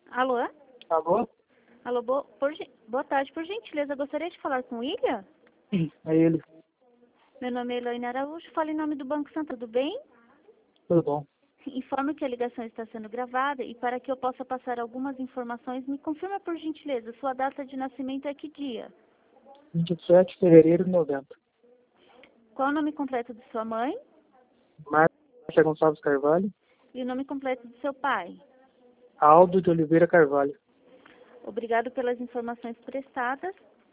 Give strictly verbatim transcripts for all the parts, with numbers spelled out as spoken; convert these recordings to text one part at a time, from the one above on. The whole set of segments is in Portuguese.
Alô? Alô? Alô, bo, por, gen- boa tarde. Por gentileza, gostaria de falar com o William? É ele. Meu nome é Elaine Araújo, falo em nome do Banco Santo, tudo bem? Tudo bom? Informo que a ligação está sendo gravada e para que eu possa passar algumas informações, me confirma por gentileza, sua data de nascimento é que dia? vinte e sete de fevereiro de noventa. Qual o nome completo de sua mãe Márcia Gonçalves Carvalho. e o nome completo de seu pai? Aldo de Oliveira Carvalho. Obrigado pelas informações prestadas.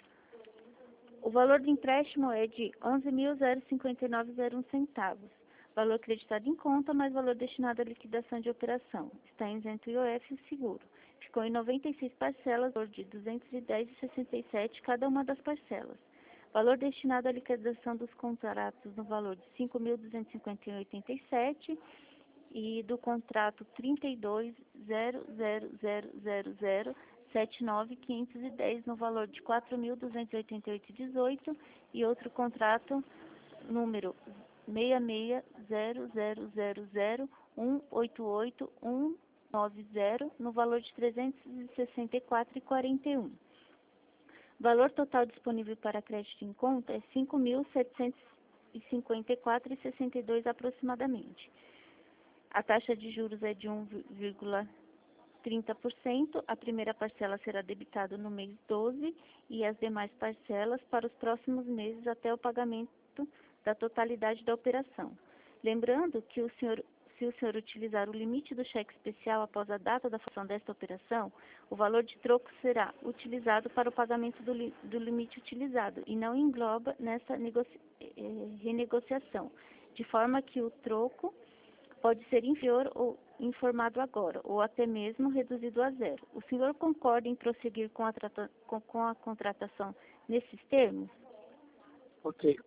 O valor do empréstimo é de onze mil cinquenta e nove reais e zero um centavos. Valor acreditado em conta, mais valor destinado à liquidação de operação. Está isento I O F e seguro. Ficou em noventa e seis parcelas, valor de duzentos e dez reais e sessenta e sete centavos cada uma das parcelas. Valor destinado à liquidação dos contratos no valor de cinco mil duzentos e cinquenta e um reais e oitenta e sete centavos e do contrato trinta e dois zero zero zero zero zero sete nove quinhentos e dez no valor de quatro mil duzentos e oitenta e oito reais e dezoito centavos e outro contrato número seis seis zero zero zero zero um oito oito um nove zero no valor de trezentos e sessenta e quatro reais e quarenta e um centavos. Valor total disponível para crédito em conta é cinco mil setecentos e cinquenta e quatro reais e sessenta e dois centavos aproximadamente. A taxa de juros é de um vírgula trinta por cento. A primeira parcela será debitada no mês doze e as demais parcelas para os próximos meses até o pagamento da totalidade da operação. Lembrando que o senhor, se o senhor utilizar o limite do cheque especial após a data da função desta operação, o valor de troco será utilizado para o pagamento do, li, do limite utilizado e não engloba nessa negocia, eh, renegociação, de forma que o troco pode ser inferior ou informado agora, ou até mesmo reduzido a zero. O senhor concorda em prosseguir com a, trata, com, com a contratação nesses termos? Ok.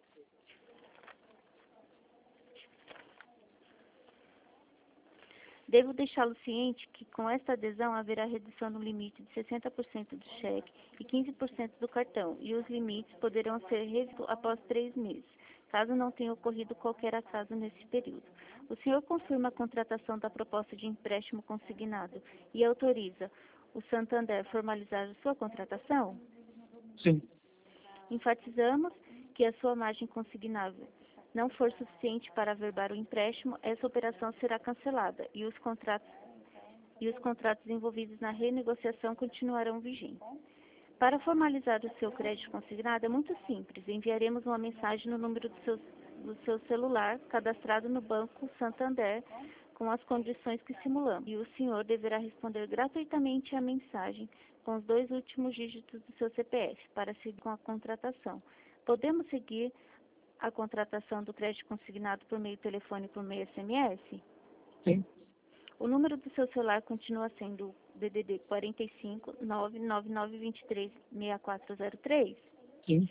Devo deixá-lo ciente que com esta adesão haverá redução no limite de sessenta por cento do cheque e quinze por cento do cartão, e os limites poderão ser revistos após três meses, caso não tenha ocorrido qualquer atraso nesse período. O senhor confirma a contratação da proposta de empréstimo consignado e autoriza o Santander a formalizar sua contratação? Sim. Enfatizamos que a sua margem consignável não for suficiente para averbar o empréstimo, essa operação será cancelada e os contratos, e os contratos envolvidos na renegociação continuarão vigentes. Para formalizar o seu crédito consignado é muito simples. Enviaremos uma mensagem no número do seu, do seu celular, cadastrado no Banco Santander, com as condições que simulamos. E o senhor deverá responder gratuitamente à mensagem com os dois últimos dígitos do seu C P F para seguir com a contratação. Podemos seguir a contratação do crédito consignado por meio telefônico por meio S M S? Sim. O número do seu celular continua sendo D D D quarenta e cinco, nove nove nove dois três, seis quatro zero três? Sim.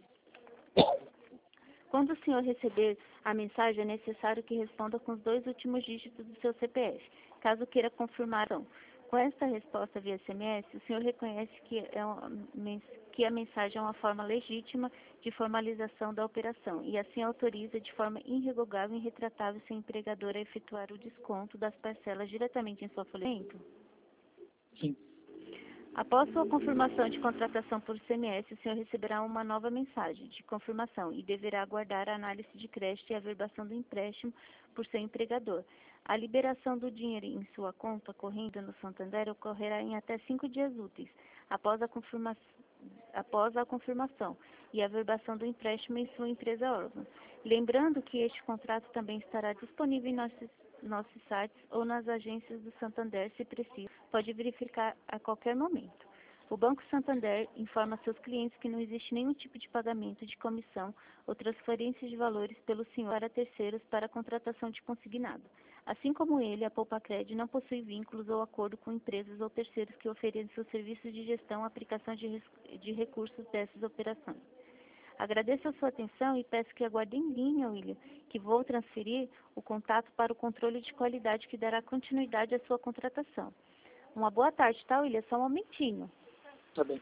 Quando o senhor receber a mensagem, é necessário que responda com os dois últimos dígitos do seu C P F, caso queira confirmar. Não. Com esta resposta via S M S, o senhor reconhece que, é uma, que a mensagem é uma forma legítima de formalização da operação e assim autoriza de forma irrevogável e irretratável seu empregador a efetuar o desconto das parcelas diretamente em sua folha de pagamento? Sim. Após sua confirmação de contratação por S M S, o senhor receberá uma nova mensagem de confirmação e deverá aguardar a análise de crédito e a averbação do empréstimo por seu empregador. A liberação do dinheiro em sua conta corrente no Santander ocorrerá em até cinco dias úteis após a, confirma após a confirmação e a averbação do empréstimo em sua empresa órgão. Lembrando que este contrato também estará disponível em nossos nossos sites ou nas agências do Santander, se preciso, pode verificar a qualquer momento. O Banco Santander informa seus clientes que não existe nenhum tipo de pagamento de comissão ou transferência de valores pelo senhor para terceiros para a contratação de consignado. Assim como ele, a Poupacred não possui vínculos ou acordo com empresas ou terceiros que ofereçam serviços de gestão ou aplicação de, de recursos dessas operações. Agradeço a sua atenção e peço que aguarde em linha, William, que vou transferir o contato para o controle de qualidade que dará continuidade à sua contratação. Uma boa tarde, tá, William? Só um momentinho. Tá bem.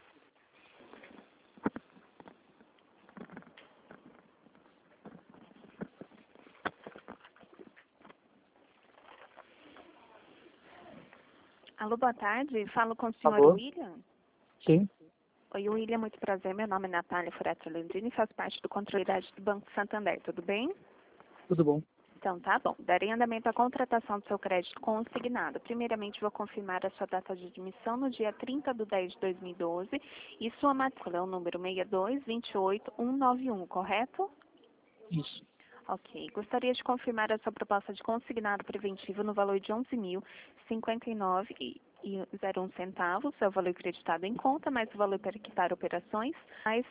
Alô, boa tarde. Falo com o senhor Alô? William. Sim, Oi, William, muito prazer. Meu nome é Natália Fureta Landini e faço parte do controle do Banco Santander. Tudo bem? tudo bom. Então, tá bom. Darei andamento à contratação do seu crédito consignado. Primeiramente, vou confirmar a sua data de admissão no dia trinta de dez de dois mil e doze e sua matrícula é o número seis dois dois oito um nove um, correto? Isso. Ok. Gostaria de confirmar a sua proposta de consignado preventivo no valor de onze mil cinquenta e nove reais e zero um centavos, é o valor acreditado em conta, mais o valor para quitar operações, mais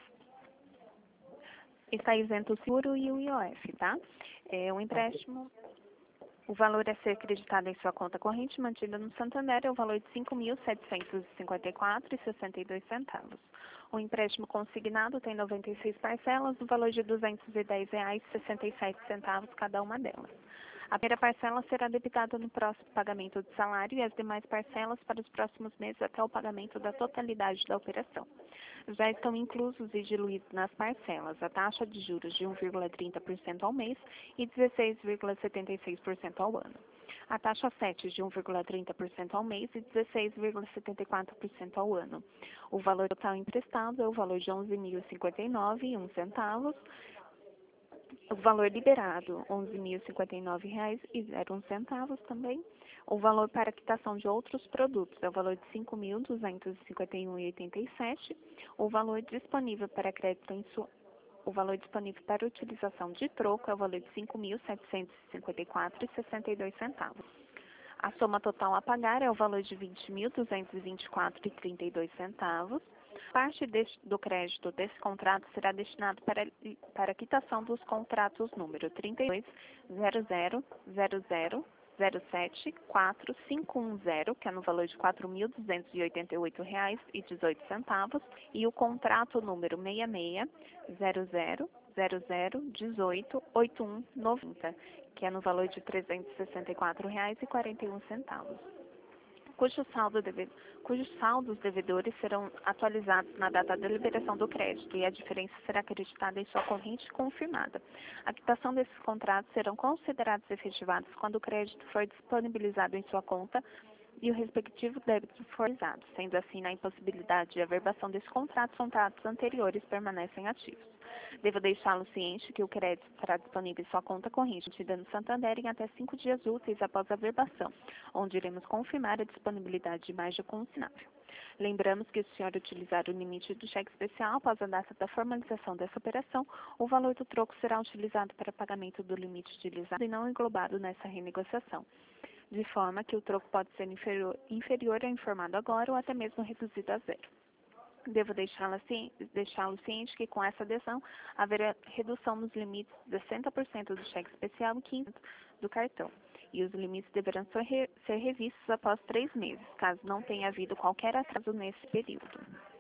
está isento o seguro e o I O F, tá? É um empréstimo, o valor a ser acreditado em sua conta corrente mantida no Santander é o valor de cinco mil setecentos e cinquenta e quatro reais e sessenta e dois centavos. O empréstimo consignado tem noventa e seis parcelas no valor de duzentos e dez reais e sessenta e sete centavos cada uma delas. A primeira parcela será debitada no próximo pagamento do salário e as demais parcelas para os próximos meses até o pagamento da totalidade da operação. Já estão inclusos e diluídos nas parcelas a taxa de juros de um vírgula trinta por cento ao mês e dezesseis vírgula setenta e seis por cento ao ano. A taxa sete de um vírgula trinta por cento ao mês e dezesseis vírgula setenta e quatro por cento ao ano. O valor total emprestado é o valor de onze mil e cinquenta e nove reais e um centavo. O valor liberado, onze mil e cinquenta e nove reais e zero um centavos também. O valor para quitação de outros produtos é o valor de cinco mil duzentos e cinquenta e um reais e oitenta e sete centavos. O valor disponível para crédito em sua o valor disponível para utilização de troco é o valor de cinco mil setecentos e cinquenta e quatro reais e sessenta e dois centavos. A soma total a pagar é o valor de vinte mil duzentos e vinte e quatro reais e trinta e dois centavos. Parte deste, do crédito desse contrato será destinado para, para a quitação dos contratos número trinta e dois, zero zero, zero zero, zero sete, quatro, cinco um zero, que é no valor de quatro mil duzentos e oitenta e oito reais e dezoito centavos, e o contrato número seis seis, zero zero, zero zero, dezoito, oitenta e um noventa, que é no valor de trezentos e sessenta e quatro reais e quarenta e um centavos. Cujo saldo deve, cujos saldos devedores serão atualizados na data da liberação do crédito e a diferença será acreditada em sua corrente confirmada. A quitação desses contratos serão considerados efetivados quando o crédito for disponibilizado em sua conta e o respectivo débito for realizado. Sendo assim, na impossibilidade de averbação desse contrato, os contratos anteriores permanecem ativos. Devo deixá-lo ciente que o crédito estará disponível em sua conta corrente mantida no Santander em até cinco dias úteis após a averbação, onde iremos confirmar a disponibilidade de margem consignável. Lembramos que se o senhor utilizar o limite do cheque especial após a data da formalização dessa operação, o valor do troco será utilizado para pagamento do limite utilizado e não englobado nessa renegociação, de forma que o troco pode ser inferior, inferior ao informado agora ou até mesmo reduzido a zero. Devo deixá-lo ci, deixá ciente que com essa adesão haverá redução nos limites de sessenta por cento do cheque especial e quinze por cento do cartão. E os limites deverão ser, re, ser revistos após três meses, caso não tenha havido qualquer atraso nesse período.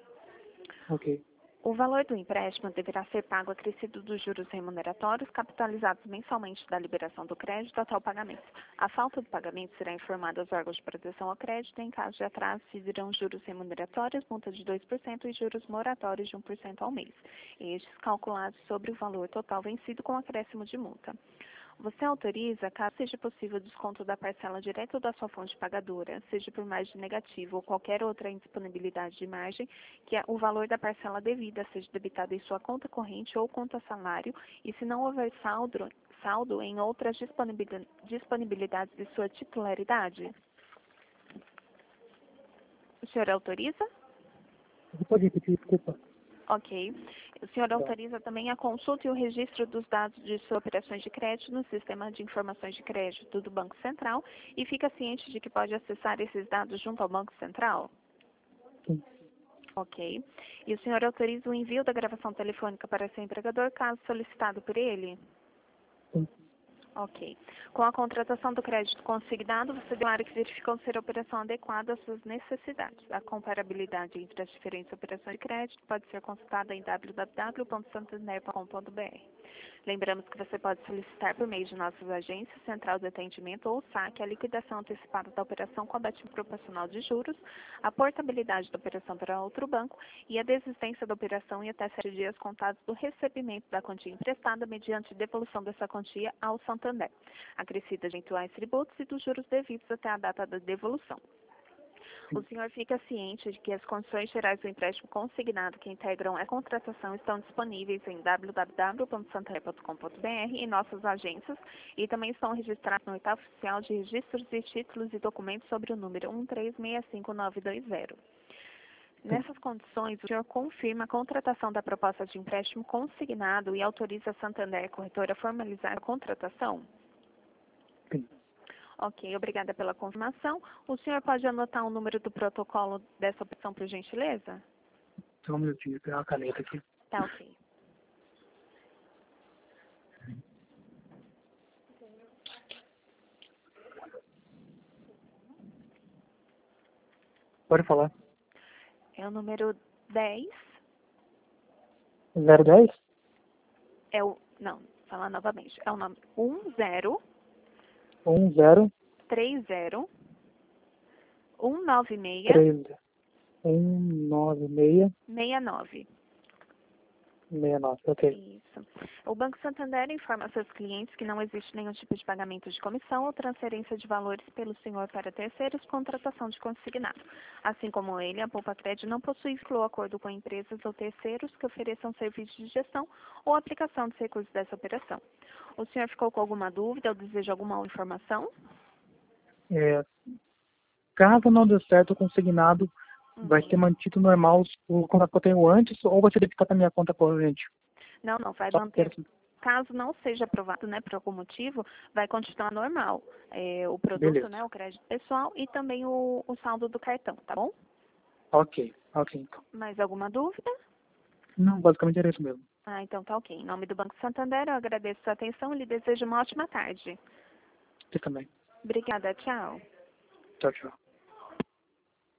Ok. O valor do empréstimo deverá ser pago acrescido dos juros remuneratórios capitalizados mensalmente da liberação do crédito até o pagamento. A falta do pagamento será informada aos órgãos de proteção ao crédito. Em caso de atraso, incidirão juros remuneratórios, multa de dois por cento e juros moratórios de um por cento ao mês, estes calculados sobre o valor total vencido com acréscimo de multa. Você autoriza, caso seja possível, o desconto da parcela direto da sua fonte pagadora, seja por margem negativa ou qualquer outra indisponibilidade de margem, que o valor da parcela devida seja debitado em sua conta corrente ou conta salário, e se não houver saldo, saldo em outras disponibilidades de sua titularidade? O senhor autoriza? Você pode repetir, desculpa? Ok. O senhor autoriza também a consulta e o registro dos dados de suas operações de crédito no Sistema de Informações de Crédito do Banco Central e fica ciente de que pode acessar esses dados junto ao Banco Central? Sim. Ok. E o senhor autoriza o envio da gravação telefônica para seu empregador, caso solicitado por ele? Sim. Ok. Com a contratação do crédito consignado, você declara que verificou ser a operação adequada às suas necessidades. A comparabilidade entre as diferentes operações de crédito pode ser consultada em w w w ponto santander ponto com ponto b r. Lembramos que você pode solicitar por meio de nossas agências, central de atendimento ou saque a liquidação antecipada da operação com abatimento proporcional de juros, a portabilidade da operação para outro banco e a desistência da operação em até sete dias contados do recebimento da quantia emprestada mediante devolução dessa quantia ao Santander, acrescida de eventuais tributos e dos juros devidos até a data da devolução. O senhor fica ciente de que as condições gerais do empréstimo consignado que integram a contratação estão disponíveis em w w w ponto santander ponto com ponto b r em nossas agências e também estão registrados no oitavo oficial de registros de títulos e documentos sobre o número um três seis cinco nove dois zero. Nessas condições, o senhor confirma a contratação da proposta de empréstimo consignado e autoriza a Santander Corretora a formalizar a contratação? Sim. Ok, obrigada pela confirmação. O senhor pode anotar o número do protocolo dessa opção, por gentileza? Só um minutinho, pegar uma caneta aqui. Tá, ok. Pode falar. É o número dez. zero dez? É o... Não, falar novamente. É o nome um zero um zero três zero um nove seis três um nove seis seis nove. seis nove. Ok. Isso. O Banco Santander informa seus clientes que não existe nenhum tipo de pagamento de comissão ou transferência de valores pelo senhor para terceiros, contratação de consignado. Assim como ele, a Poupa Crédito não possui vínculo ou acordo com empresas ou terceiros que ofereçam serviços de gestão ou aplicação dos recursos dessa operação. O senhor ficou com alguma dúvida ou deseja alguma informação? É, caso não dê certo o consignado, Uhum. vai ser mantido normal o contrato que eu tenho antes ou vai ser debitado na minha conta corrente? Não, não, vai Só manter. porque- Caso não seja aprovado, né, por algum motivo, vai continuar normal. É, o produto, Beleza. né, o crédito pessoal e também o, o saldo do cartão, tá bom? Ok, ok então. Mais alguma dúvida? Não, basicamente era isso mesmo. Ah, então tá ok. Em nome do Banco Santander, eu agradeço a sua atenção e lhe desejo uma ótima tarde. Você também. Obrigada, tchau. Tchau, tchau.